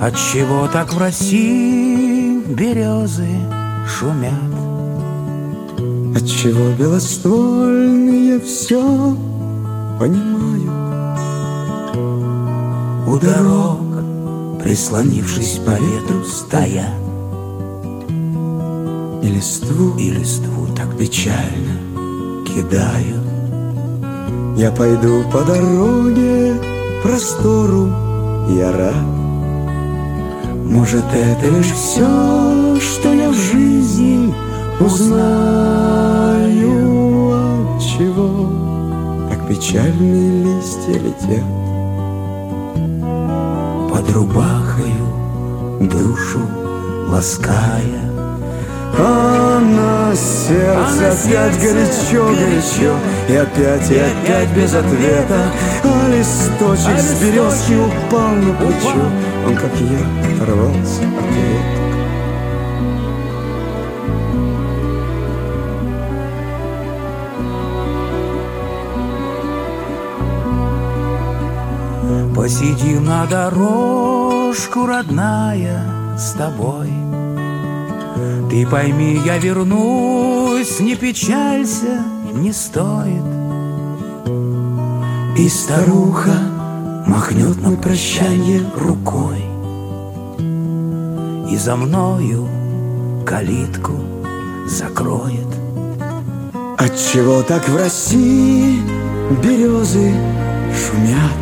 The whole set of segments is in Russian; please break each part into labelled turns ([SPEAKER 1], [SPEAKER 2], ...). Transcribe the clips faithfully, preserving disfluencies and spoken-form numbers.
[SPEAKER 1] Отчего так в России березы шумят?
[SPEAKER 2] Отчего белоствольные все понимают?
[SPEAKER 1] У дорог, прислонившись по ветру, стоят,
[SPEAKER 2] И листву,
[SPEAKER 1] и листву так печально кидают.
[SPEAKER 2] я пойду по дороге простору, я рад.
[SPEAKER 1] Может, это лишь все, что я в жизни узнаю.
[SPEAKER 2] Отчего так печальные листья летят
[SPEAKER 1] Под рубахою душу лаская.
[SPEAKER 2] А на сердце опять горячо-горячо, и опять, и опять без ответа. А листочек с березки упал на плечо, он, как я, оторвался от веток.
[SPEAKER 1] Посидим на дорожку, родная, с тобой. Ты пойми, я вернусь, не печалься, не стоит. И старуха махнет на прощанье рукой, и за мною калитку закроет.
[SPEAKER 2] Отчего так в России березы шумят?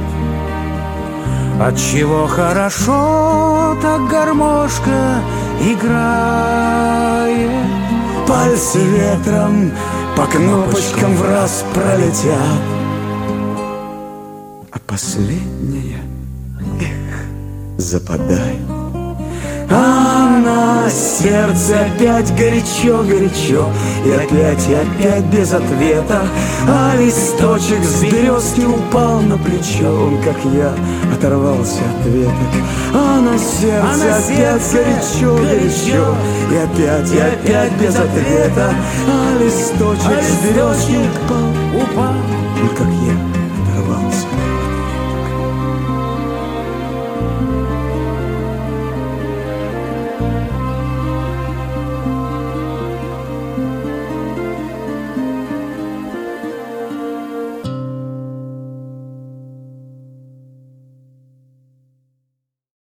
[SPEAKER 1] Отчего хорошо так гармошка играет?
[SPEAKER 2] Пальцы ветром по кнопочкам в раз пролетят, а последняя, эх, западает. А на сердце опять горячо-горячо, и опять, и опять без ответа. А листочек с березки упал на плечо, он, как я, оторвался от веток. А на сердце, а на опять горячо-горячо, и опять, и опять без ответа. А листочек, а с березки упал,
[SPEAKER 1] упал,
[SPEAKER 2] он, как я,